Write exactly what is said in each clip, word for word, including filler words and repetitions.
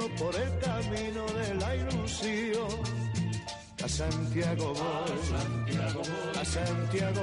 por el camino de la ilusión. A Santiago voy, a Santiago voy, a Santiago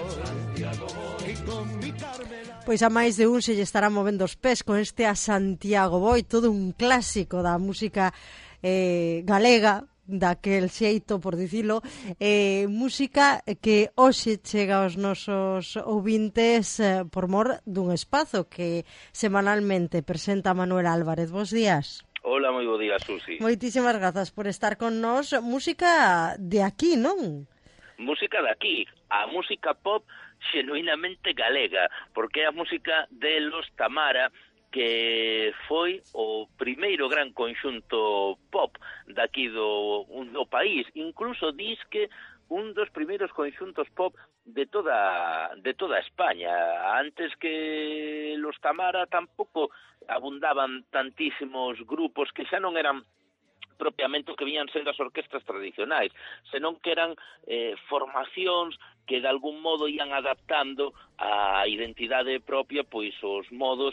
voy, y con mi Carmela... Pois a máis de un se lle estará movendo os pés con este A Santiago voy, todo un clásico da música eh, galega, daquel xeito, por dicilo, eh, música que hoxe chega aos nosos ouvintes eh, por mor dun espazo que semanalmente presenta Manuel Álvarez. Bos días. Hola, moi bo día, Susi. Moitísimas grazas por estar con nós. Música de aquí, non? Música de aquí, a música pop xenuinamente galega, porque é a música de Los Tamara, que foi o primeiro gran conxunto pop daqui do, do país. Incluso dis que un dos primeiros conxuntos pop de toda de toda España. Antes que Los Tamara tampouco abundaban tantísimos grupos que xa non eran propiamente o que viñan sendo as orquestas tradicionais, senón que eran eh, formacións que de algún modo ian adaptando a identidade propia, pois os modos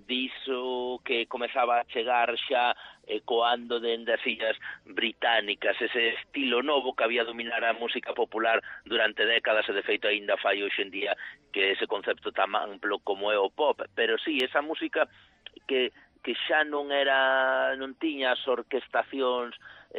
diso que comezaba a chegar xa ecoando dende as illas británicas, ese estilo novo que había dominar a música popular durante décadas e de feito aínda fai hoxe en día que ese concepto tan amplo como é o pop, pero sí, esa música que que xa non era, non tiña as orquestacións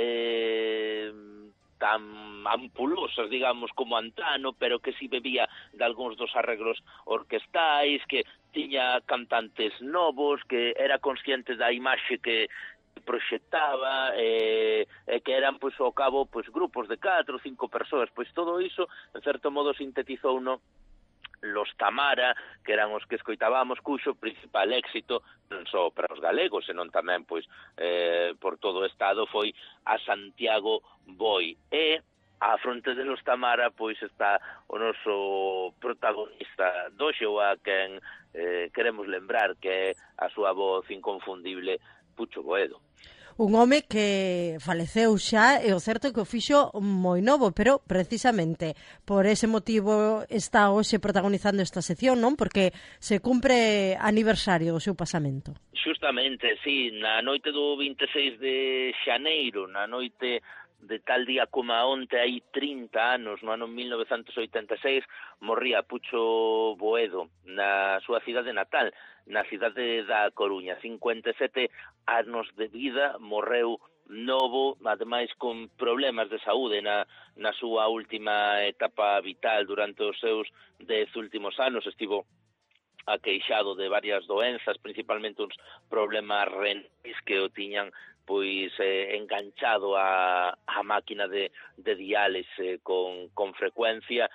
eh, tan ampulosas, digamos, como antano, pero que si bebía de algúns dos arreglos orquestais, que tiña cantantes novos, que era consciente da imaxe que proxectaba, eh, e que eran, pois, ao cabo, pois, grupos de catro ou cinco persoas, pois todo iso, en certo modo, sintetizou no Los Tamara, que eran os que escoitábamos, cuxo principal éxito non só para os galegos, senón tamén pois eh, por todo o estado foi A Santiago voy. E á fronte de Los Tamara pois está o noso protagonista doxe, ou a quen eh, queremos lembrar, que é a súa voz inconfundible, Pucho Boedo. Un home que faleceu xa, e o certo é que o fixo moi novo, pero precisamente por ese motivo está hoxe protagonizando esta sección, non? Porque se cumpre aniversario do seu pasamento. Justamente, sí, na noite do vinte e seis de xaneiro, na noite de tal día como onte, hai trinta anos, no ano mil novecentos oitenta e seis, morría Pucho Boedo na súa cidade natal, na cidade da Coruña. cincuenta e sete anos de vida, morreu novo, ademais con problemas de saúde na, na súa última etapa vital. Durante os seus dez últimos anos estivo aqueixado de varias doenzas, principalmente uns problemas renais que o tiñan pois eh, enganchado a, a máquina de, de diálise con, con frecuencia.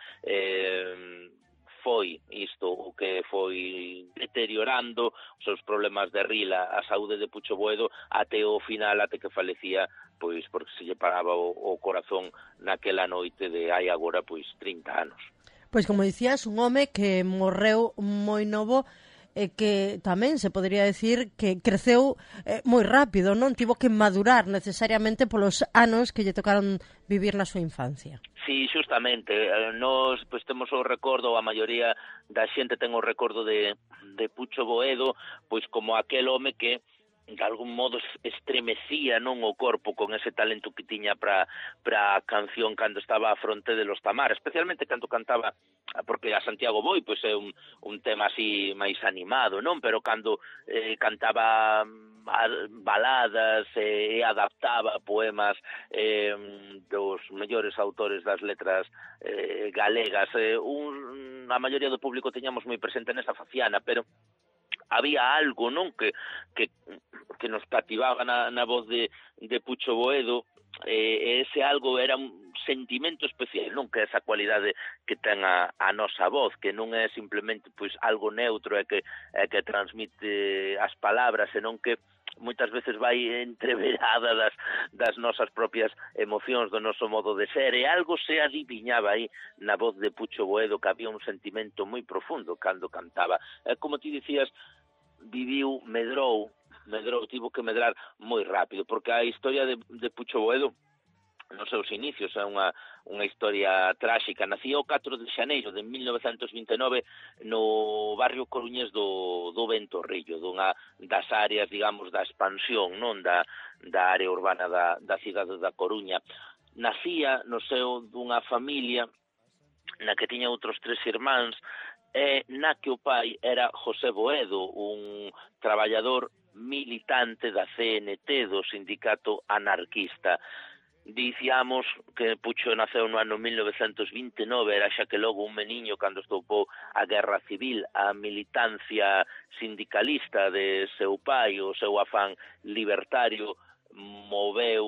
Eh, foi isto o que foi deteriorando os seus problemas de rila, a saúde de Pucho Boedo, até o final, até que falecía, pois porque se lle paraba o, o corazón naquela noite de hai agora pois trinta anos. Pois como dicías, un home que morreu moi novo, e que tamén se podría decir que creceu eh, moi rápido, non? Tivo que madurar necesariamente polos anos que lle tocaron vivir na súa infancia. Sí, justamente, nós pois temos o recordo, a maioría da xente ten o recordo de, de Pucho Boedo, pois como aquel home que de algún modo estremecía non o corpo con ese talento que tiña para para a canción cando estaba á fronte de Los Tamara, especialmente cando cantaba, porque A Santiago voy pois é un, un tema así máis animado, non? Pero cando eh, cantaba baladas e eh, adaptaba poemas eh, dos mellores autores das letras eh, galegas, eh, un, a maioría do público teñamos moi presente nesa faciana, pero había algo, non, que que que nos cativaba na, na voz de, de Pucho Boedo, e eh, ese algo era un sentimento especial, non, que esa cualidade que ten a, a nosa voz, que non é simplemente pois algo neutro e que é que transmite as palabras, senón que moitas veces vai entreverada das, das nosas propias emocións, do noso modo de ser, e algo se adiviñaba aí na voz de Pucho Boedo, que había un sentimento moi profundo cando cantaba. É como ti dicías, viviu, medrou, medrou, tivo que medrar moi rápido, porque a historia de, de Pucho Boedo nos seus inicios, é unha, unha historia tráxica. Nacía o catro de xaneiro de mil novecentos vinte e nove no barrio coruñés do, do Ventorrillo, dunha das áreas, digamos, da expansión, non da, da área urbana da, da cidade da Coruña. Nacía no seu dunha familia na que tiña outros tres irmáns, e na que o pai era José Boedo, un traballador militante da C N T, do sindicato anarquista. Dicíamos que Pucho naceu no ano mil novecentos vinte e nove, era xa que logo un meniño cando estoupou a Guerra Civil, a militancia sindicalista de seu pai, o seu afán libertario, moveu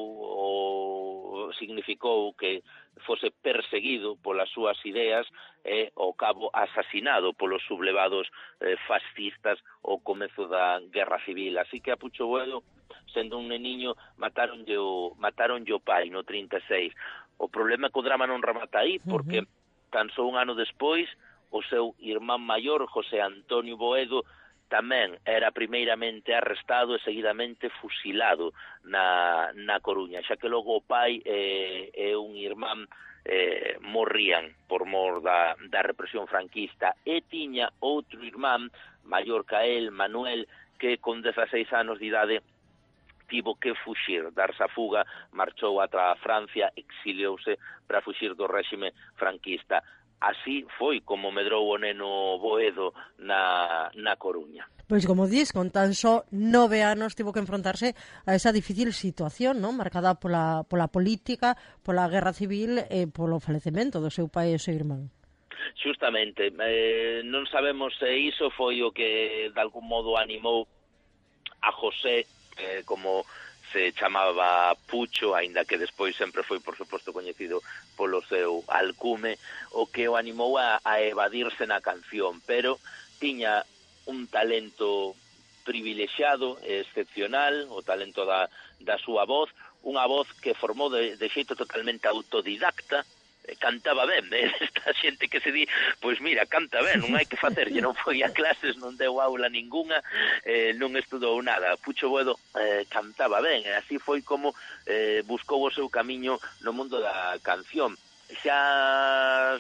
ou significou que fose perseguido polas súas ideas e, ao cabo, asasinado polos sublevados eh, fascistas ao comezo da Guerra Civil. Así que a Pucho Boedo, sendo un neniño, mataronlle o, mataronlle o pai no trinta e seis. O problema é que o drama non remata aí, porque tan só un ano despois, o seu irmán maior, José Antonio Boedo, tamén era primeiramente arrestado e seguidamente fusilado na, na Coruña, xa que logo o pai e, e un irmán eh, morrían por mor da, da represión franquista, e tiña outro irmán, maior ca el, Manuel, que con dezaseis anos de idade tivo que fuxir, darse a fuga, marchou ata Francia, exiliouse para fuxir do réxime franquista. Así foi como medrou o neno Boedo na, na Coruña. Pois como dis, con tan só nove anos tivo que enfrontarse a esa difícil situación, non? Marcada pola, pola política, pola guerra civil e polo falecemento do seu pai e do seu irmán. Justamente, eh, non sabemos se iso foi o que de algún modo animou a José, eh, como se chamaba Pucho, aínda que despois sempre foi, por suposto, coñecido polo seu alcume, o que o animou a, a evadirse na canción, pero tiña un talento privilexiado e excepcional, o talento da, da súa voz, unha voz que formou de, de xeito totalmente autodidacta, cantaba ben, eh? Esta xente que se di, pois mira, canta ben, non hai que facerlle, non foi a clases, non deu aula ninguna, eh, non estudou nada. Pucho Boedo eh, cantaba ben, e así foi como eh, buscou o seu camiño no mundo da canción. Xa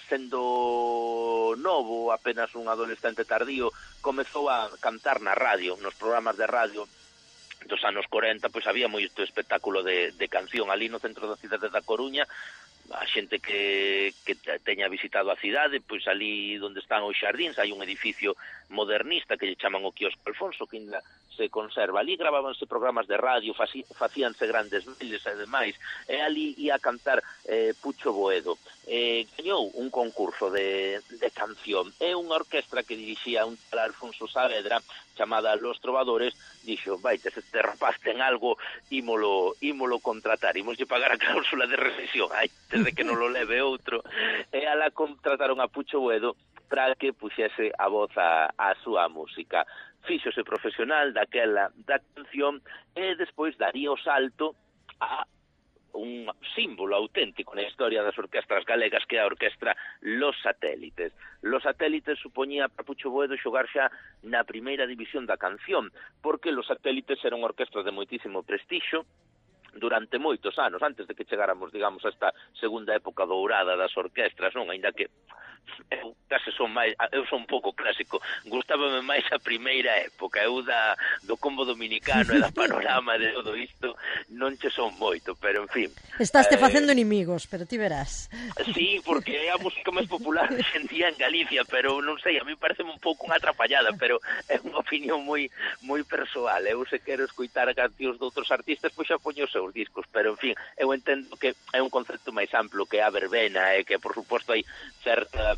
sendo novo, apenas un adolescente tardío, comezou a cantar na radio, nos programas de radio dos anos corenta, pois había moito espectáculo de, de canción ali no centro da cidade da Coruña. A xente que, que teña visitado a cidade, pois ali onde están os xardíns hai un edificio modernista que lle chaman o Quiosco Alfonso, que ainda se conserva. Ali gravábanse programas de radio, facíanse grandes miles e demais, e ali ia cantar eh, Pucho Boedo. Eh, gañou un concurso de, de canción, e unha orquestra que dirixía un tal Alfonso Saavedra, chamada Los Trovadores, dixo, vaite, se este rapaz ten algo, ímolo, ímolo contratar, ímoslle pagar a cláusula de rescisión, ai, desde que non lo leve outro, e ala contrataron a Pucho Boedo para que puxese a voz a, a súa música. Fíxose profesional daquela da canción e despois daría o salto a un símbolo auténtico na historia das orquestras galegas, que é a orquestra Los Satélites. Los Satélites supoñía para Pucho Boedo xogar xa na primeira división da canción, porque Los Satélites era unha orquestra de moitísimo prestixio durante moitos anos, antes de que chegáramos, digamos, a esta segunda época dourada das orquestras, non? Ainda que eu case son máis, eu son un pouco clásico, gustábame máis a primeira época, eu da, do combo dominicano e da panorama de todo isto non che son moito, pero en fin. Estás te eh, facendo inimigos, pero ti verás. Sí, porque é a música máis popular hoxe en día en Galicia, pero non sei, a mí parece un pouco unha atrapallada, pero é unha opinión moi moi persoal. Eu se quero escoitar cancións de outros artistas, pois xa poño os seus discos, pero en fin, eu entendo que é un concepto máis amplo que a verbena e que, por suposto, hai certa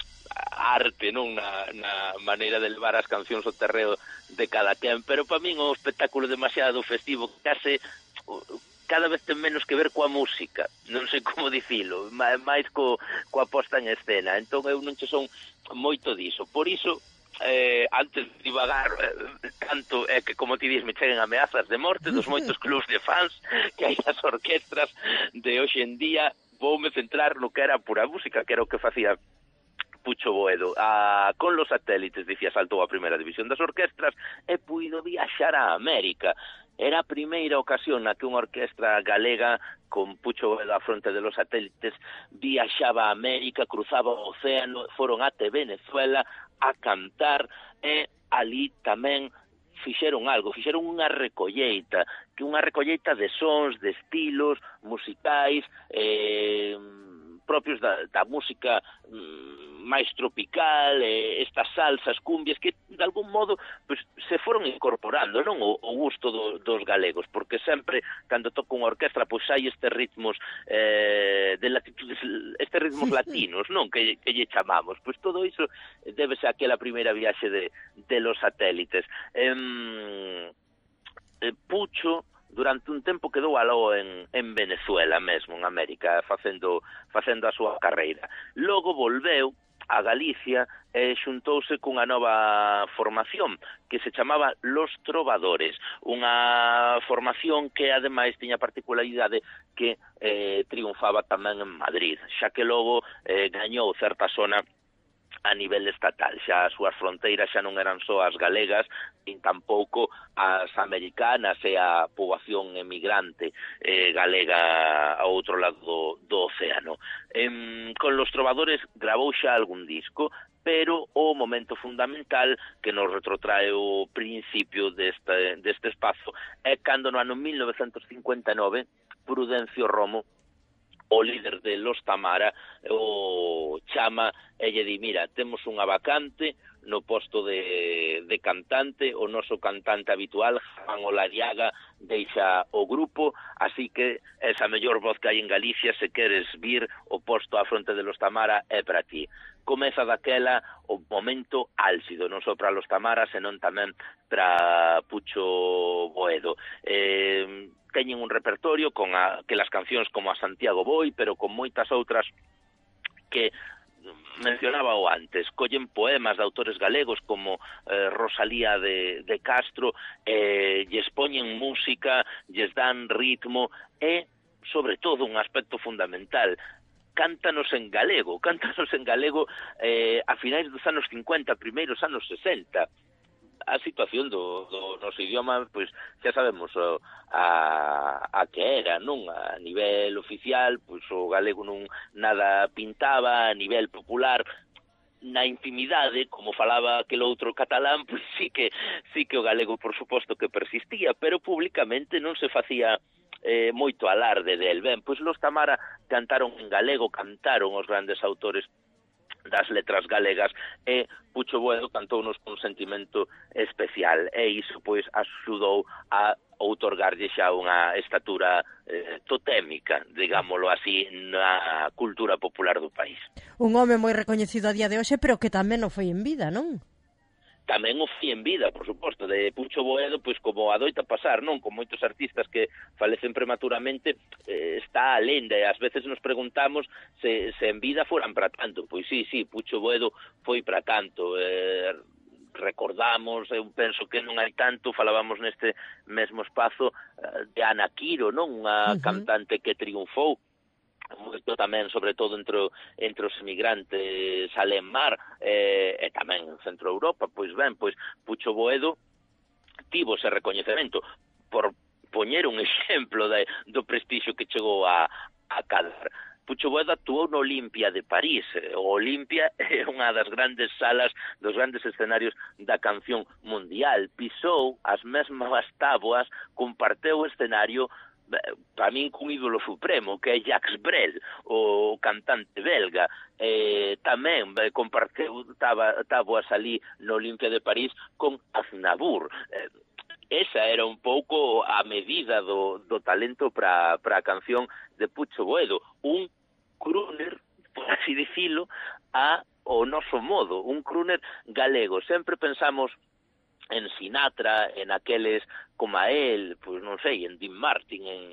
arte, non, na, na maneira de levar as cancións ao terreo de cada quen, pero para min o espectáculo demasiado festivo, case cada vez ten menos que ver coa música, non sei como dicilo, máis co, coa posta en escena, entón eu non che son moito diso, por iso eh, antes de divagar eh, tanto é eh, que, como ti dis, me cheguen ameazas de morte dos moitos clubs de fans que hai nas orquestras de hoxe en día, voume centrar no que era pura música, que era o que facía Pucho Boedo. A, con Los Satélites, dicía, saltou a primeira división das orquestras e puido viaxar a América. Era a primeira ocasión na que unha orquestra galega con Pucho Boedo á fronte de los satélites viaxaba a América, cruzaba o océano, foron até Venezuela a cantar e ali tamén fixeron algo, fixeron unha recolleita, que unha recolleita de sons, de estilos musicais, eh, propios da, da música mm, máis tropical, eh, estas salsas, cumbias, que de algún modo pues, se foron incorporando, non, o, o gusto do, dos galegos, porque sempre, cando toca unha orquestra, pois hai estes ritmos eh, de latitudes, estes ritmos latinos, non, que, que lle chamamos, pois todo iso debe ser aquela primeira viaxe de, de los satélites. Eh, eh, Pucho durante un tempo quedou aló en, en Venezuela mesmo, en América, facendo, facendo a súa carreira. Logo volveu a Galicia e xuntouse cunha nova formación que se chamaba Los Trovadores, unha formación que ademais tiña a particularidade que eh, triunfaba tamén en Madrid, xa que logo eh, gañou certa zona a nivel estatal, xa as súas fronteiras xa non eran só as galegas, nin tampouco as americanas e a poboación emigrante eh, galega ao outro lado do, do océano. Eh, con Los Trovadores gravou xa algún disco, pero o momento fundamental que nos retrotrae o principio deste, deste espazo é cando no ano mil novecentos cincuenta e nove Prudencio Romo, o líder de Los Tamara, o chama e lle di, mira, temos unha vacante no posto de, de cantante, o noso cantante habitual, Juan Olariaga, deixa o grupo, así que esa mellor voz que hai en Galicia, se queres vir o posto á fronte de Los Tamara, é para ti. Comeza daquela o momento álxido, non só para Los Tamara, senón tamén para Pucho Boedo. Eh, teñen un repertorio con a, que las cancións como a Santiago Boi, pero con moitas outras que mencionaba o antes, collen poemas de autores galegos como eh, Rosalía de, de Castro, eh, lles poñen música, lles dan ritmo e, sobre todo, un aspecto fundamental, cántanos en galego, cántanos en galego eh, a finais dos anos cincuenta, primeiros anos sesenta. A situación do, do noso idioma, pois xa sabemos o, a, a que era, non? A nivel oficial, pois o galego non nada pintaba, a nivel popular, na intimidade, como falaba aquel outro catalán, pois sí que sí que o galego, por suposto, que persistía, pero públicamente non se facía eh, moito alarde del. Ben, pois Los Tamara cantaron en galego, cantaron os grandes autores das letras galegas e Pucho Boedo cantounos con sentimento especial e iso pois axudou a outorgarlle xa unha estatura eh, totémica, digámoslo así, na cultura popular do país. Un home moi recoñecido a día de hoxe, pero que tamén non foi en vida, non? Tamén o foi en vida, por suposto, de Pucho Boedo, pois como adoita pasar, non? Con moitos artistas que falecen prematuramente, eh, está a lenda, e ás veces nos preguntamos se, se en vida foran para tanto. Pois sí, sí, Pucho Boedo foi para tanto. Eh, recordamos, eu penso que non hai tanto, falábamos neste mesmo espazo eh, de Ana Quiro, non? Unha uh-huh. cantante que triunfou moito tamén, sobre todo entre, entre os emigrantes alén mar eh, e tamén en Centro Europa. Pois ben, pois Pucho Boedo tivo ese recoñecemento por poñer un exemplo de, do prestixio que chegou a, a cadar. Pucho Boedo actuou no Olimpia de París. O Olimpia é unha das grandes salas, dos grandes escenarios da canción mundial. Pisou as mesmas táboas, comparteu o escenario para min cun ídolo supremo, que é Jacques Brel, o cantante belga. Eh, tamén comparteu táboas ali no Olimpia de París con Aznavour. Eh, esa era un pouco a medida do, do talento para a canción de Pucho Boedo. Un crooner, por así dicilo, a o noso modo, un crooner galego. Sempre pensamos en Sinatra, en aqueles como a él, pois non sei, en Dean Martin, en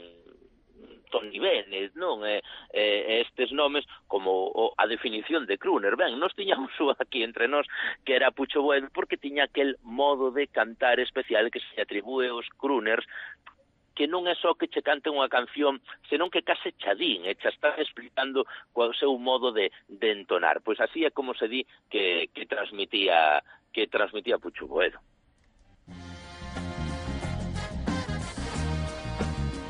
Tony Bennett, non? E, e estes nomes como o, a definición de crooner. Ben, nos tiñamos aquí entre nós que era Pucho Boedo porque tiña aquel modo de cantar especial que se atribúe aos crooners, que non é só que che canten unha canción, senón que case chadín, e xa están explicando qual é o seu modo de, de entonar. Pois así é como se di que, que transmitía que transmitía Pucho Boedo.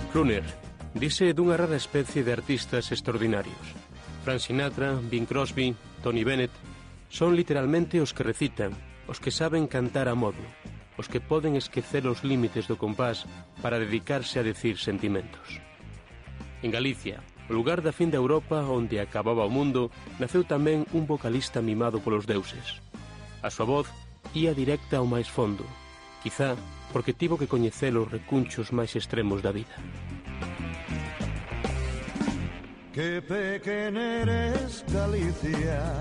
Crooner, dise dunha rara especie de artistas extraordinarios. Frank Sinatra, Bing Crosby, Tony Bennett son literalmente os que recitan, os que saben cantar a modo, os que poden esquecer os límites do compás para dedicarse a decir sentimentos. En Galicia, o lugar da fin de Europa onde acababa o mundo, naceu tamén un vocalista mimado polos deuses. A súa voz ía directa ao máis fondo, quizá porque tivo que coñecer os recunchos máis extremos da vida. Que pequena eres Galicia,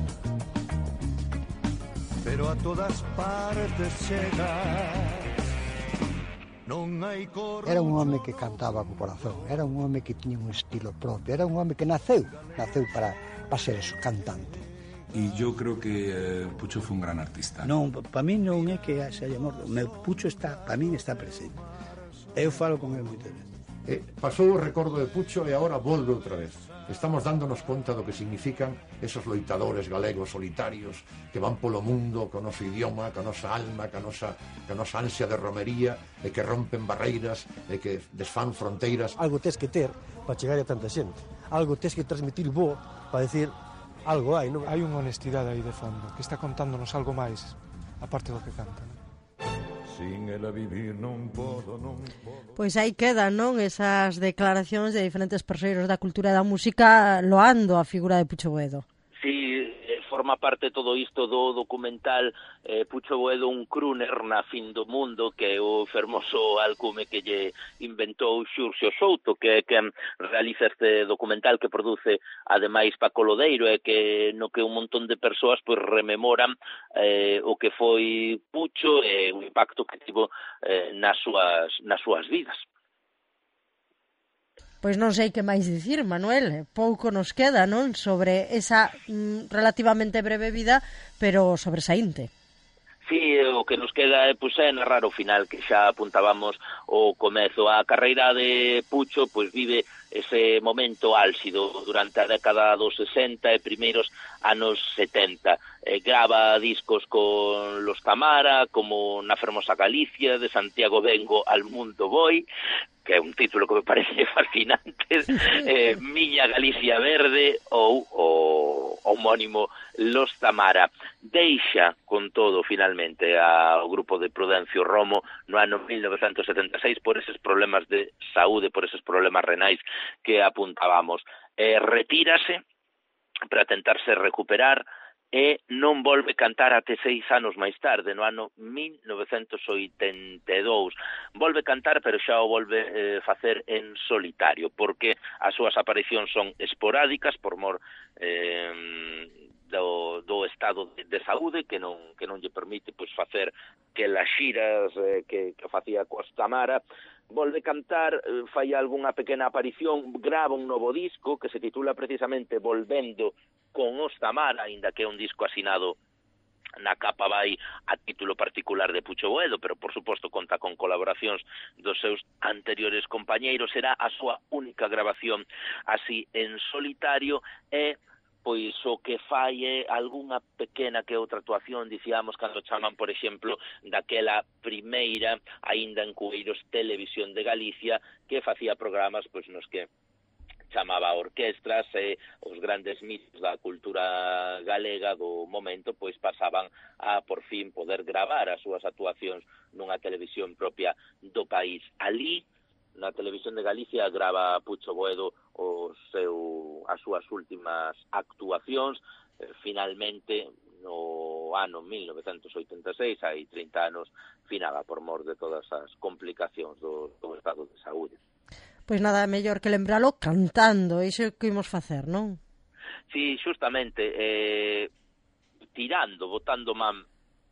pero a todas partes chegas. Non hai cor... Era un home que cantaba co corazón, era un home que tiña un estilo propio, era un home que naceu, naceu para, para ser eso, cantante. E eu creo que eh, Pucho foi un gran artista. Non, para mí non é que se haya morto. O meu Pucho está, para mí está presente. Eu falo con ele moitas veces. Eh, pasou o recordo de Pucho e agora volve outra vez. Estamos dándonos conta do que significan esos loitadores galegos solitarios que van polo mundo co noso idioma, ca nosa alma, ca nosa, ca nosa ansia de romería e que rompen barreiras e que desfán fronteiras. Algo tes que ter para chegar a tanta xente. Algo tes que transmitir bo para decir algo hai, non? Hai unha honestidade aí de fondo que está contándonos algo máis aparte do que canta, non? Sin ela vivir non podo, non podo. Pois aí quedan, non? Esas declaracións de diferentes persoeiros da cultura e da música loando a figura de Pucho Boedo. Sí, forma parte todo isto do documental eh, Pucho Boedo, un crooner na fin do mundo, que é o fermoso alcume que lle inventou Xurxo Souto, que é quen realiza este documental que produce ademais Paco Lodeiro, e que no que un montón de persoas pois rememoran eh, o que foi Pucho e o impacto que tivo eh, nas súas nas súas vidas. Pois non sei que máis dicir, Manuel, pouco nos queda, non? Sobre esa mm, relativamente breve vida, pero sobresaínte. Sí, o que nos queda é, pois, é narrar o final, que xa apuntábamos o comezo. A carreira de Pucho pois vive ese momento álxido durante a década dos sesenta e primeiros anos setenta. Eh, grava discos con Los Tamara, como Na fermosa Galicia, de Santiago vengo al mundo voy, que é un título que me parece fascinante, eh, Miña Galicia verde, ou o homónimo Los Tamara. Deixa con todo finalmente ao grupo de Prudencio Romo no ano mil novecentos setenta e seis por eses problemas de saúde, por eses problemas renais que apuntábamos. Eh, retírase para tentarse recuperar e non volve cantar até seis anos máis tarde, no ano mil novecentos oitenta e dous. Volve cantar, pero xa o volve eh, facer en solitario, porque as súas aparicións son esporádicas por mor eh, do, do estado de, de saúde que non que non lle permite pois facer que las xiras eh, que, que facía coas Tamara. Volve cantar, eh, fai algunha pequena aparición, grava un novo disco que se titula precisamente Volvendo con os Tamara, aínda que é un disco asinado na capa vai a título particular de Pucho Boedo, pero por suposto conta con colaboracións dos seus anteriores compañeiros. Será a súa única grabación así en solitario e pois o que fai é algunha pequena que outra actuación, dicíamos, cando chaman, por exemplo, daquela primeira, aínda en Cueiros, Televisión de Galicia, que facía programas pois nos que chamaba orquestras e os grandes mitos da cultura galega do momento pois pasaban a por fin poder gravar as súas actuacións nunha televisión propia do país. Ali, na Televisión de Galicia, grava Pucho Boedo o seu, as súas últimas actuacións. Eh, finalmente, no ano mil novecentos oitenta e seis, hai trinta anos, finaba por mor de todas as complicacións do, do estado de saúde. Pois nada mellor que lembralo cantando, iso que imos facer, non? Sí, justamente, eh, tirando, botando man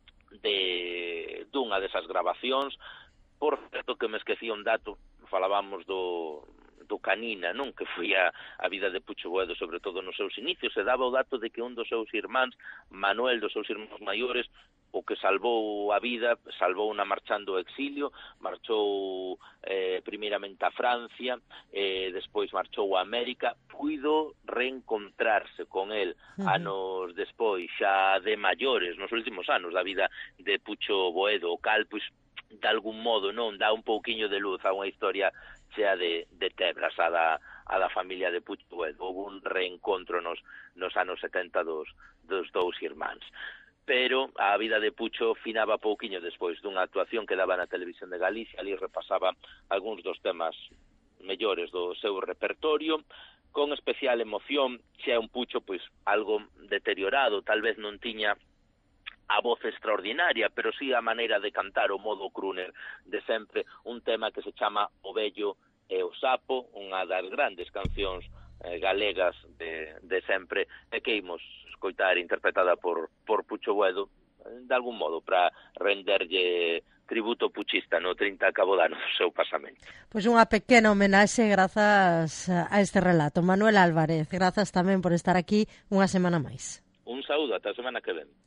de dunha desas grabacións. Por certo que me esquecía un dato, falábamos do, do Canina, non? Que foi a, a vida de Pucho Boedo, sobre todo nos seus inicios, se daba o dato de que un dos seus irmáns, Manuel, dos seus irmáns maiores, o que salvou a vida, salvou na marchando ao exilio, marchou eh, primeiramente a Francia, eh, despois marchou a América, puido reencontrarse con el uh-huh. anos despois, xa de maiores, nos últimos anos da vida de Pucho Boedo, o cal, pois, de algún modo, non, dá un pouquiño de luz a unha historia chea de, de tebras, a da, a da familia de Pucho Buedo. Houve un reencontro nos, nos anos setenta dos, dos dous irmáns. Pero a vida de Pucho finaba pouquiño despois dunha actuación que daba na Televisión de Galicia, ali repasaba algúns dos temas mellores do seu repertorio, con especial emoción, xa un Pucho pois algo deteriorado, tal vez non tiña a voz extraordinaria, pero sí a maneira de cantar o modo crooner de sempre, un tema que se chama O vello e o sapo, unha das grandes cancións eh, galegas de, de sempre, e que imos escoitar interpretada por, por Pucho Buedo, de algún modo, para renderlle tributo puchista no trinta cabo de ano do seu pasamento. Pois unha pequena homenaxe grazas a este relato. Manuel Álvarez, grazas tamén por estar aquí unha semana máis. Un saúdo, ata a semana que ven.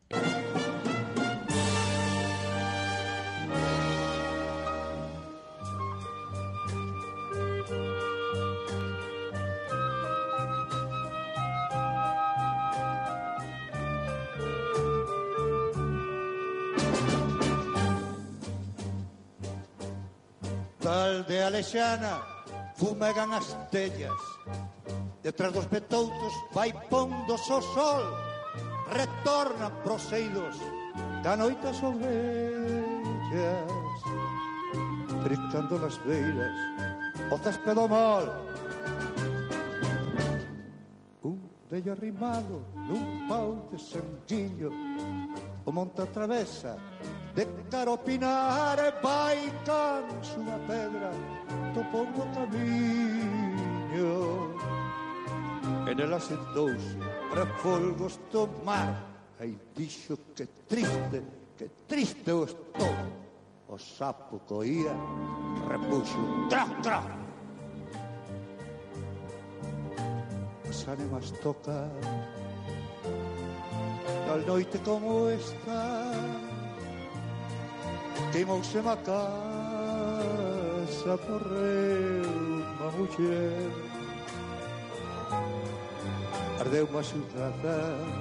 Tal de Alexana fumegan as tellas, detrás dos petoutos vai pondo o sol, retornan proseidos da noite as ovellas, triscando nas beiras o céspedo mol. Un vello arrimado nun pau de sanguillo, o monte atravesa de caropinar e vai canso unha pedra topou no camiño, e nela sentouse refolgos do mar, e dixo que triste, que triste eu estou. O sapo coía, repuxo, tra, tra. As ánimas tocan, tal noite como esta, queimouse má casa, morreu má muller, ardeu má ciudad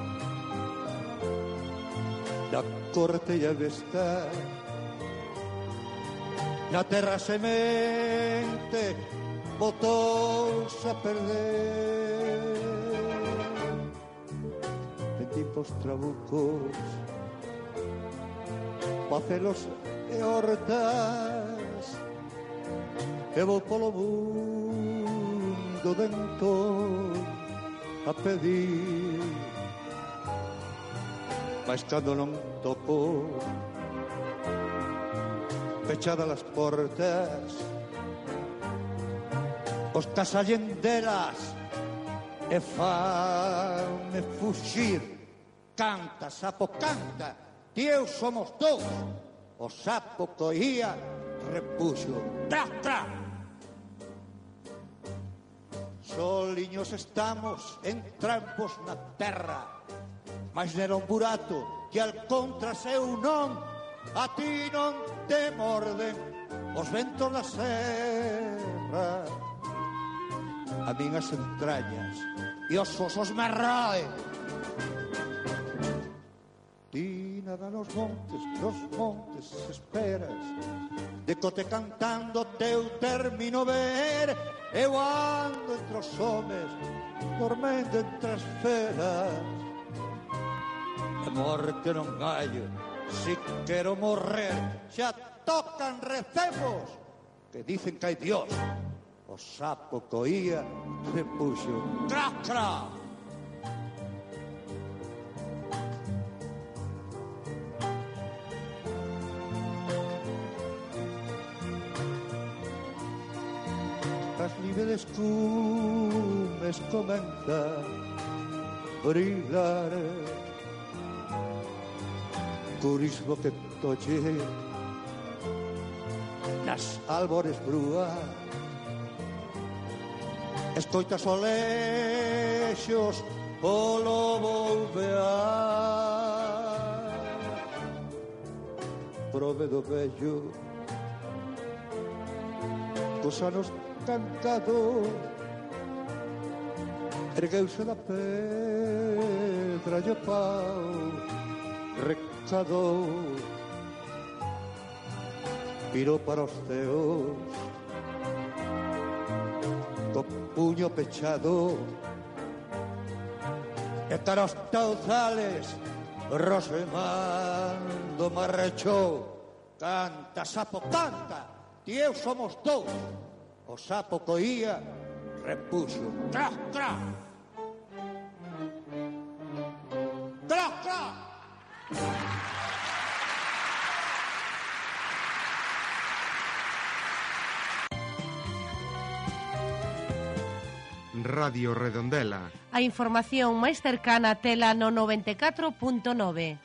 da corte e a besta, na terra semente botouse a perder, en tipos trabucos, pacelos e hortas, e vou polo mundo dentro a pedir, mas cando non topo pechadas as portas, os casallen delas e fanme fuxir. Canta, sapo, canta, ti eu somos dous. O sapo coía, repuxo, tra, tra. Soliños estamos en trampos na terra, mas nera un burato que al contra seu non, a ti non te morden os ventos da serra. A min as entrañas e os osos me roen. Ti nada nos montes, nos montes esperas, de cote cantando teu término ver. Eu ando entre os homes, dormendo entre as feras. A morte non gallo, si quero morrer, xa tocan recemos que dicen que hai Dios. O sapo coía, repuxo, cra, cra. As nívedes cumes comenzan a brillar, turismo que tolle nas árbores brúas, escoitas olexos polo volvear, prove do vello cos anos cantado, ergueuse da pedra e o pau recadou, respiro para os teus, co puño pechado, e cara aos tauzales, rosemando marrechou. Canta, sapo, canta, ti eu somos dous. O sapo coía, repuxo, tra, tra. Tra, tra. Radio Redondela. A información máis cercana tela no noventa e catro punto nove.